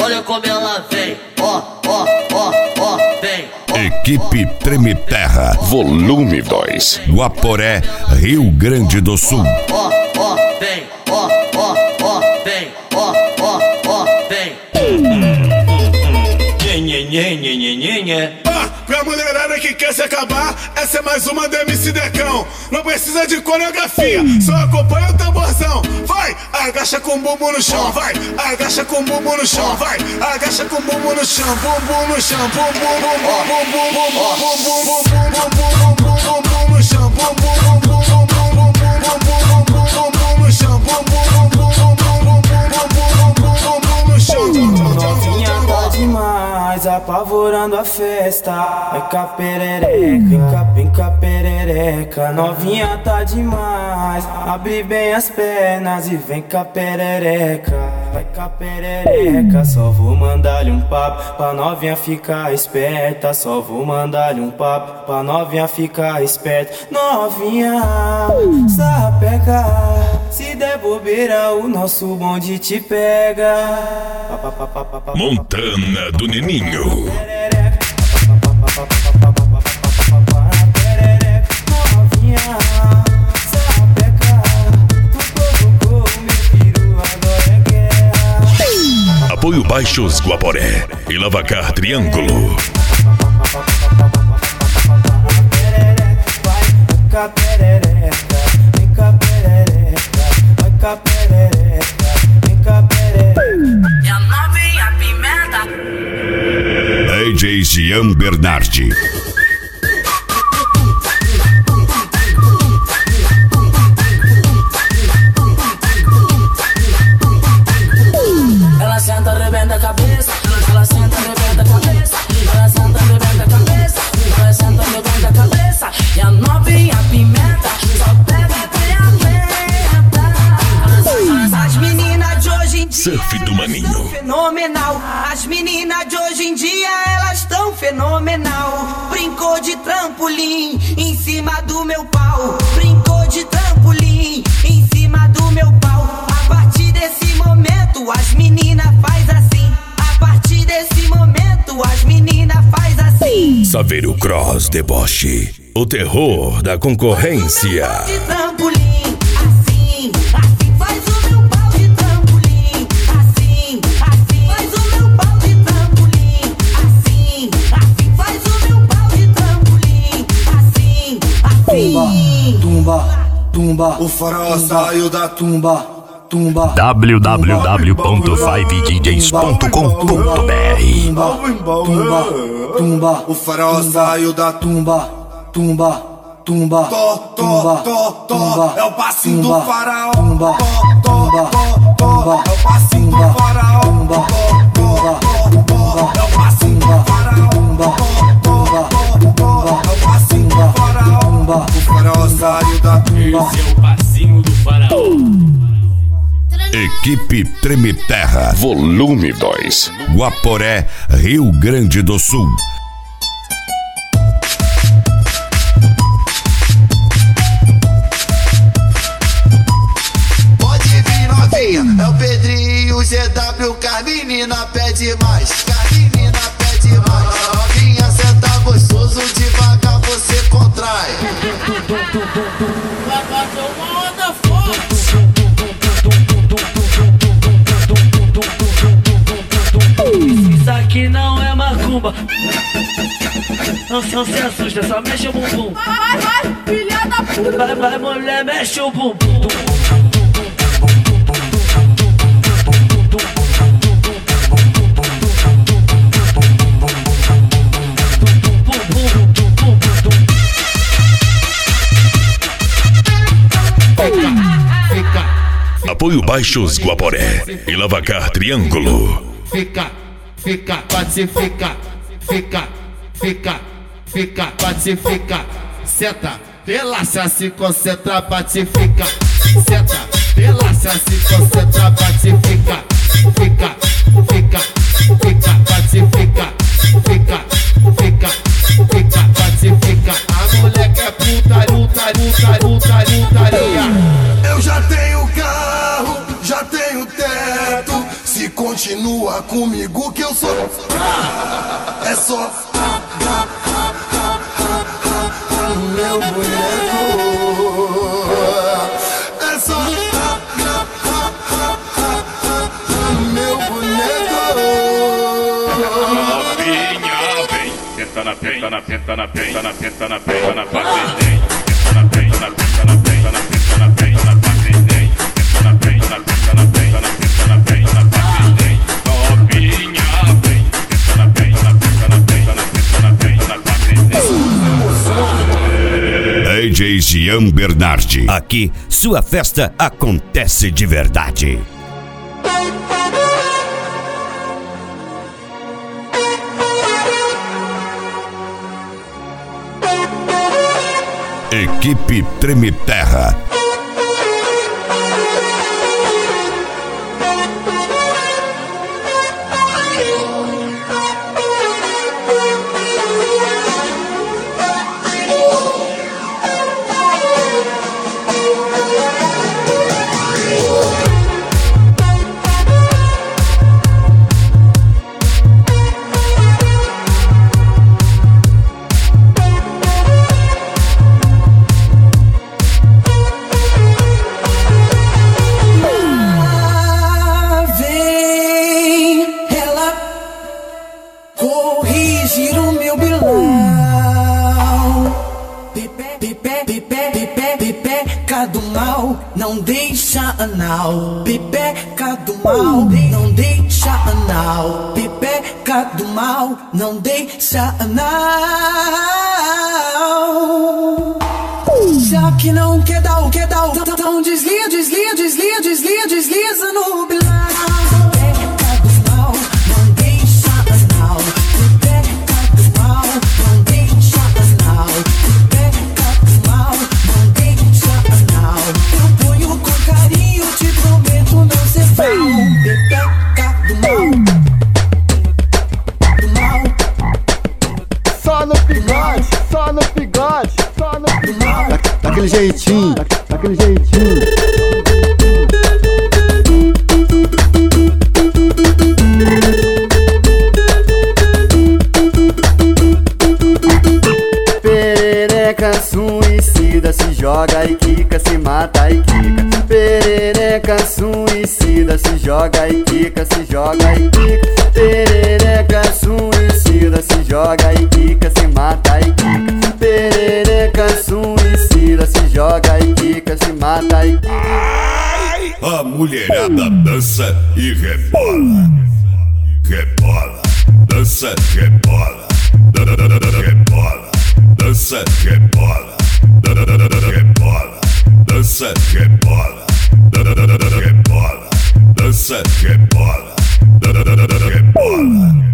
olha como ela vem. Ó, ó, ó, ó, vem. Equipe Treme Terra, volume 2, Guaporé, Rio Grande do Sul. Ó, ó, vem. Ó, ó, ó, vem. Ó, ó, ó, vem. Pra mulherada que quer se acabar, essa é mais uma do MC Decão. Não precisa de coreografia, só acompanha o tamborzão. Vai, agacha com o bumbum no chão, vai, agacha com o bumbum no chão, vai, agacha com o bumbum no chão, bumbum no chão, bumbum, bumbum, bumbum, bumbum, bumbum, bumbum, bumbum, bumbum, bumbum no chão, bumbum, bumbum, bumbum, bumbum, bumbum, bumbum no chão, bumbum, bumbum, bumbum, bumbum, bumbum no chão. Novinha tá demais, apavorando a festa. Vai cá perereca, vem cá perereca. Novinha tá demais, abre bem as pernas e vem cá perereca. Vai cá perereca, só vou mandar-lhe um papo pra novinha ficar esperta. Só vou mandar-lhe um papo pra novinha ficar esperta. Novinha, sapeca, se der bobeira o nosso bonde te pega. Montana do Neninho. Apoio Baixos Guaporé e Lavacar Triângulo. DJ Jean Bernardi. Ela senta, arrebenta a cabeça. Ela senta, arrebenta a cabeça. Ela senta, arrebenta a cabeça. Ela senta, arrebenta a cabeça. E a novinha pimenta só pega até aguenta. As meninas de hoje em dia Surf do Maninho. Fenomenal. As meninas de hoje em dia elas tão fenomenal. Brincou de trampolim em cima do meu pau. Brincou de trampolim em cima do meu pau. A partir desse momento as meninas faz assim. A partir desse momento as meninas faz assim. Saveiro Cross Deboche, o terror da concorrência. De trampolim, assim, assim faz o meu pau de trampolim. Assim, assim faz o meu pau de trampolim. Assim, assim faz o meu pau de trampolim. Assim, assim. Tumba, tumba, O faraó saiu da tumba, tumba. www.5djs.com.br. Tumba, tumba. O faraó saiu da Tumba, tumba, tumba. tumba, é o passinho do faraó. Tumba, tumba, tumba. É o passinho do faraó. Tumba, tumba, tumba. É o passinho do faraó. Tumba, tumba, tumba. É o passinho do faraó. O faraó saiu da tumba. Esse é o passinho do faraó. Equipe Treme Terra, volume 2, Guaporé, Rio Grande do Sul. Pode vir novinha, é o Pedrinho, o GW, que a menina pede mais, que a menina pede mais. Novinha, senta gostoso, devagar você contrai. Vai bater uma onda forte. Isso aqui não é macumba. Não se assusta, só mexe o bumbum. Vai, filha da puta. Vai, mulher, mexe o bumbum. Apoio Baixos Guaporé e Lavacar Triângulo. Fica, pode fica, pode fica. Senta, relaxa, se concentra, pode fica. Senta, relaxa, se concentra, pode fica. Fica, pode fica. Pode fica. A mulher quer putaria. Eu já tenho carro, já tenho teto. Se continua comigo que eu sou. É só meu boneco. É só meu boneco. Novinha, vem. Tenta na penta, na penta, na penta, na penta, na penta, na patinei. Tenta na penta, na penta, na penta, na penta, na penta, na patinei. Tenta na penta, na penta, na penta, na penta, na penta, na patinei. Novinha, vem. Tenta na penta, na penta, na penta, na penta, na penta, na patinei. DJ Jean Bernardi. Aqui, sua festa acontece de verdade. Equipe Treme Terra. Corrigir o meu bilão. Pepeca do mal, não deixa anal. Pepeca do mal, não deixa anal. Pepeca do mal, não deixa anal. Já que não quer dar o então desliza, desliza, desliza, desliza, desliza no bilão. Só no bigode, só no bigode, só no bigode. Daquele jeitinho, daquele jeitinho. Perereca suicida, se joga e quica, se mata e quica. Perereca suicida, se joga e quica, se joga e quica. Perereca suicida, se joga e quica, se mata e quica. Perereca suicida, se joga e quica, se mata e quica. A mulherada dança e rebola. Rebola, dança, rebola. Rebola, dança, rebola. Rebola, dança, rebola. Rebola, dança, rebola. Rebola.